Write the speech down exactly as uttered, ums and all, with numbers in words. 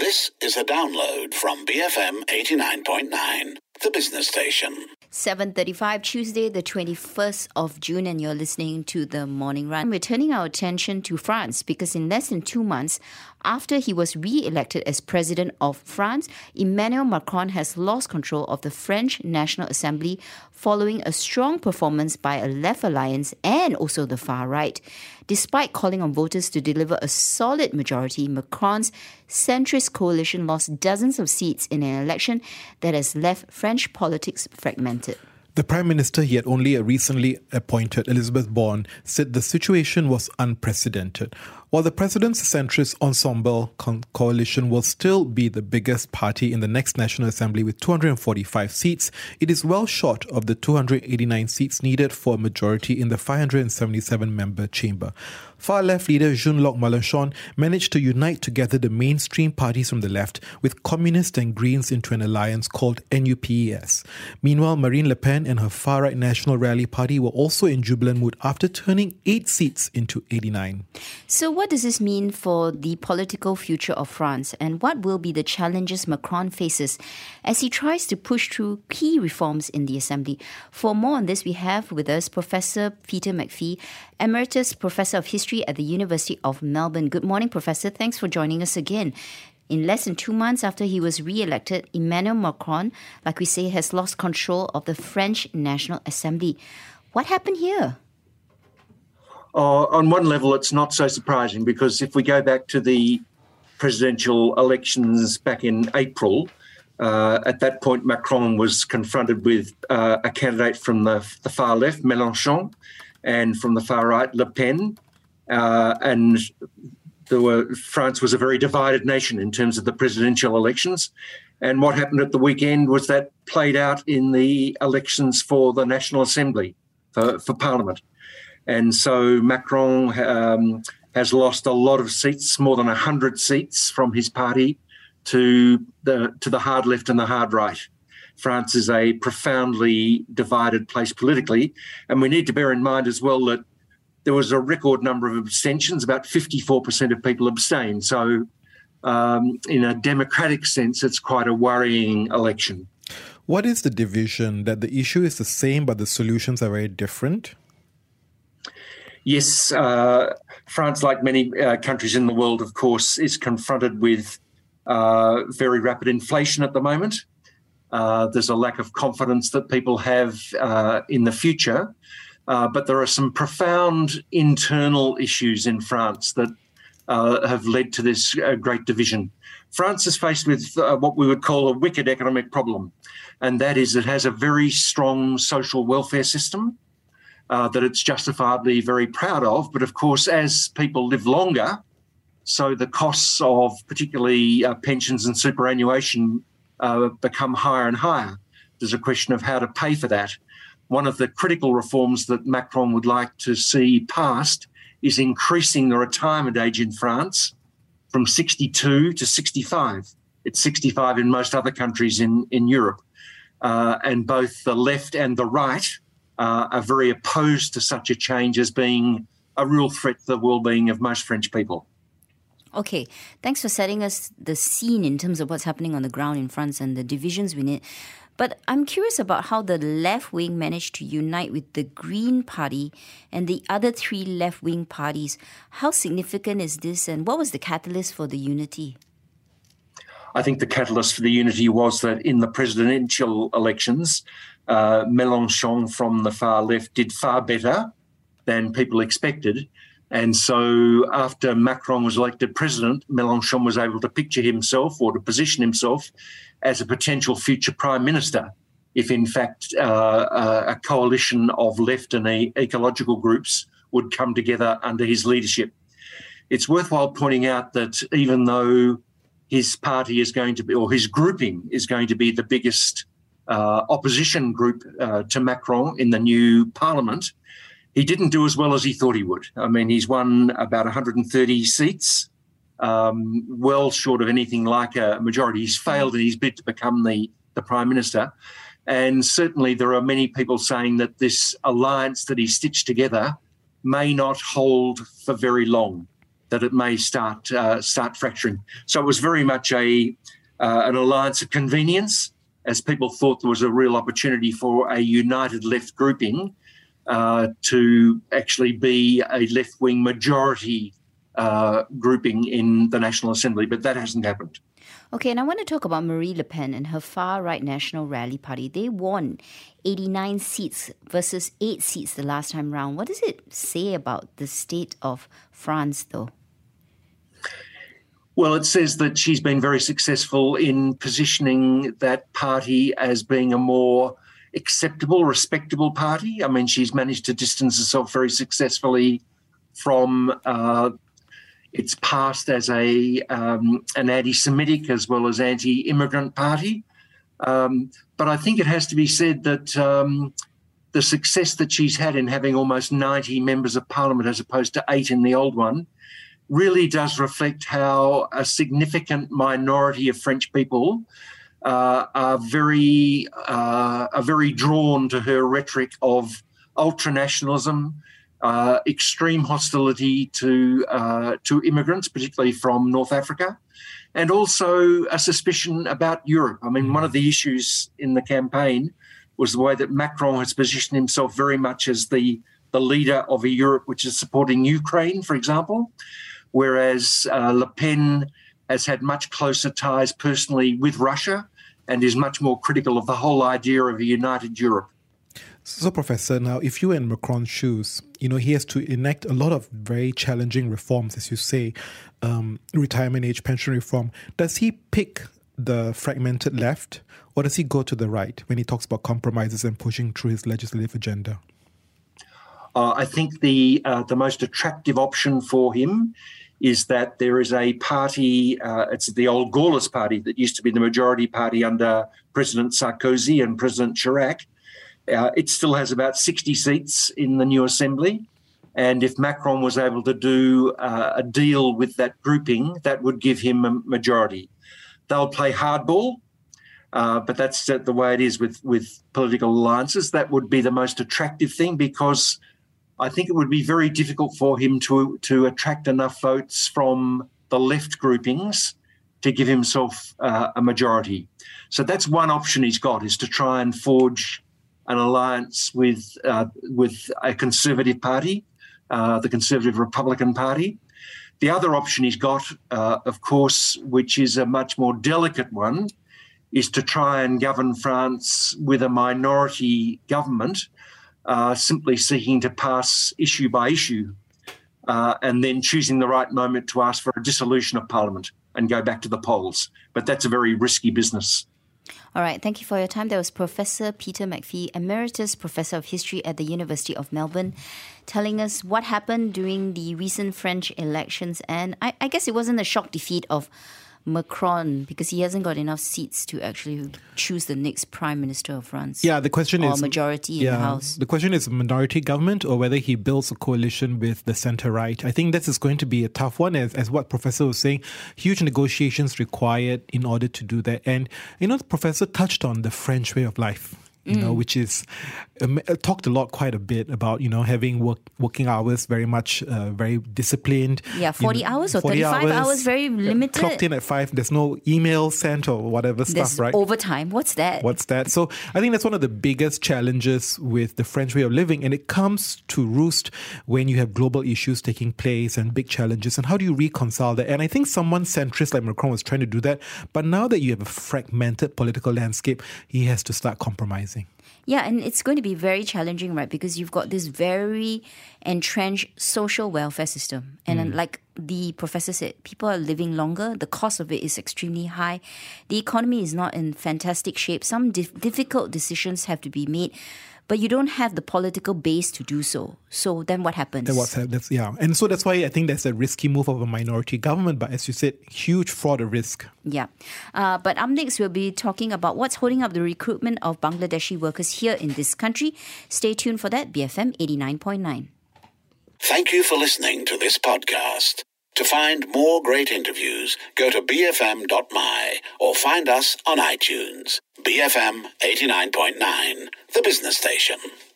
This is a download from B F M eighty-nine point nine, the business station. seven thirty-five, Tuesday, the twenty-first of June, and you're listening to The Morning Run. We're turning our attention to France because in less than two months after he was re-elected as president of France, Emmanuel Macron has lost control of the French National Assembly following a strong performance by a left alliance and also the far right. Despite calling on voters to deliver a solid majority, Macron's centrist coalition lost dozens of seats in an election that has left French politics fragmented. The Prime Minister he had only recently appointed, Elizabeth Borne, said the situation was unprecedented. While the President's centrist Ensemble co- coalition will still be the biggest party in the next National Assembly with two hundred forty-five seats, it is well short of the two hundred eighty-nine seats needed for a majority in the five hundred seventy-seven member chamber. Far-left leader Jean-Luc Mélenchon managed to unite together the mainstream parties from the left with Communists and Greens into an alliance called N U P E S. Meanwhile, Marine Le Pen and her far-right National Rally Party were also in jubilant mood after turning eight seats into eighty-nine. So what does this mean for the political future of France, and what will be the challenges Macron faces as he tries to push through key reforms in the Assembly? For more on this, we have with us Professor Peter McPhee, Emeritus Professor of History at the University of Melbourne. Good morning, Professor. Thanks for joining us again. In less than two months after he was re-elected, Emmanuel Macron, like we say, has lost control of the French National Assembly. What happened here? Uh, on one level, it's not so surprising because if we go back to the presidential elections back in April, uh, at that point Macron was confronted with uh, a candidate from the, the far left, Mélenchon, and from the far right, Le Pen, uh, and there were, France was a very divided nation in terms of the presidential elections. And what happened at the weekend was that played out in the elections for the National Assembly, for, for Parliament. And so Macron um, has lost a lot of seats, more than one hundred seats from his party to the to the hard left and the hard right. France is a profoundly divided place politically. And we need to bear in mind as well that there was a record number of abstentions, about fifty-four percent of people abstained. So um, in a democratic sense, it's quite a worrying election. What is the division? That the issue is the same, but the solutions are very different? Yes, uh, France, like many uh, countries in the world, of course, is confronted with uh, very rapid inflation at the moment. Uh, there's a lack of confidence that people have uh, in the future. Uh, but there are some profound internal issues in France that uh, have led to this uh, great division. France is faced with uh, what we would call a wicked economic problem, and that is it has a very strong social welfare system uh, that it's justifiably very proud of. But of course, as people live longer, so the costs of particularly uh, pensions and superannuation uh, become higher and higher. There's a question of how to pay for that. One of the critical reforms that Macron would like to see passed is increasing the retirement age in France from sixty-two to sixty-five. It's sixty-five in most other countries in, in Europe. Uh, and both the left and the right uh, are very opposed to such a change as being a real threat to the well-being of most French people. Okay, thanks for setting us the scene in terms of what's happening on the ground in France and the divisions within it. But I'm curious about how the left wing managed to unite with the Green Party and the other three left-wing parties. How significant is this, and what was the catalyst for the unity? I think the catalyst for the unity was that in the presidential elections, uh, Mélenchon from the far left did far better than people expected. And so after Macron was elected president, Mélenchon was able to picture himself or to position himself as a potential future prime minister if, in fact, uh, a coalition of left and ecological groups would come together under his leadership. It's worthwhile pointing out that even though his party is going to be, or his grouping is going to be the biggest uh, opposition group uh, to Macron in the new parliament, he didn't do as well as he thought he would. I mean, he's won about one hundred thirty seats, um, well short of anything like a majority. He's failed in his bid to become the, the Prime Minister. And certainly there are many people saying that this alliance that he stitched together may not hold for very long. that it may start uh, start fracturing. So it was very much a uh, an alliance of convenience, as people thought there was a real opportunity for a united left grouping uh, to actually be a left-wing majority uh, grouping in the National Assembly, but that hasn't happened. Okay, and I want to talk about Marie Le Pen and her far-right National Rally Party. They won eighty-nine seats versus eight seats the last time round. What does it say about the state of France, though? Well, it says that she's been very successful in positioning that party as being a more acceptable, respectable party. I mean, she's managed to distance herself very successfully from uh, its past as a um, an anti-Semitic as well as anti-immigrant party. Um, but I think it has to be said that um, the success that she's had in having almost ninety members of parliament as opposed to eight in the old one really does reflect how a significant minority of French people uh, are very uh, are very drawn to her rhetoric of ultranationalism, uh, extreme hostility to uh, to immigrants, particularly from North Africa, and also a suspicion about Europe. I mean, one of the issues in the campaign was the way that Macron has positioned himself very much as the, the leader of a Europe which is supporting Ukraine, for example, whereas uh, Le Pen has had much closer ties personally with Russia and is much more critical of the whole idea of a united Europe. So, Professor, now, if you were in Macron's shoes, you know, he has to enact a lot of very challenging reforms, as you say, um, retirement age, pension reform. Does he pick the fragmented left, or does he go to the right when he talks about compromises and pushing through his legislative agenda? Uh, I think the uh, the most attractive option for him is that there is a party, uh, it's the old Gaullist party that used to be the majority party under President Sarkozy and President Chirac. Uh, it still has about sixty seats in the new assembly. And if Macron was able to do uh, a deal with that grouping, that would give him a majority. They'll play hardball, uh, but that's the way it is with, with political alliances. That would be the most attractive thing, because I think it would be very difficult for him to, to attract enough votes from the left groupings to give himself uh, a majority. So that's one option he's got, is to try and forge an alliance with uh, with a Conservative party, uh, the Conservative Republican Party. The other option he's got, uh, of course, which is a much more delicate one, is to try and govern France with a minority government, uh, simply seeking to pass issue by issue, uh, and then choosing the right moment to ask for a dissolution of Parliament and go back to the polls. But that's a very risky business. All right, thank you for your time. That was Professor Peter McPhee, Emeritus Professor of History at the University of Melbourne, telling us what happened during the recent French elections. And I, I guess it wasn't a shock defeat of Macron, because he hasn't got enough seats to actually choose the next Prime Minister of France. Yeah, the question or is... Or majority yeah, in the House. The question is minority government, or whether he builds a coalition with the centre-right. I think this is going to be a tough one, as, as what Professor was saying. Huge negotiations required in order to do that. And, you know, the Professor touched on the French way of life, you mm. know, which is um, talked a lot, quite a bit about, you know, having work, working hours very much, uh, very disciplined. Yeah, forty you know, hours or forty thirty-five hours, hours very limited. Clocked in at five. There's no email sent or whatever There's stuff, right? Overtime. What's that? What's that? So I think that's one of the biggest challenges with the French way of living. And it comes to roost when you have global issues taking place and big challenges. And how do you reconcile that? And I think someone centrist like Macron was trying to do that. But now that you have a fragmented political landscape, he has to start compromising. Yeah, and it's going to be very challenging, right? Because you've got this very entrenched social welfare system. And mm. like the professor said, people are living longer. The cost of it is extremely high. The economy is not in fantastic shape. Some dif- difficult decisions have to be made, but you don't have the political base to do so. So then what happens? Then what's that's yeah. And so that's why I think that's a risky move of a minority government. But as you said, huge fraud of risk. Yeah. Uh, but up next, we'll be talking about what's holding up the recruitment of Bangladeshi workers here in this country. Stay tuned for that, B F M eighty-nine point nine. Thank you for listening to this podcast. To find more great interviews, go to b f m dot m y or find us on iTunes. B F M eighty-nine point nine, the business station.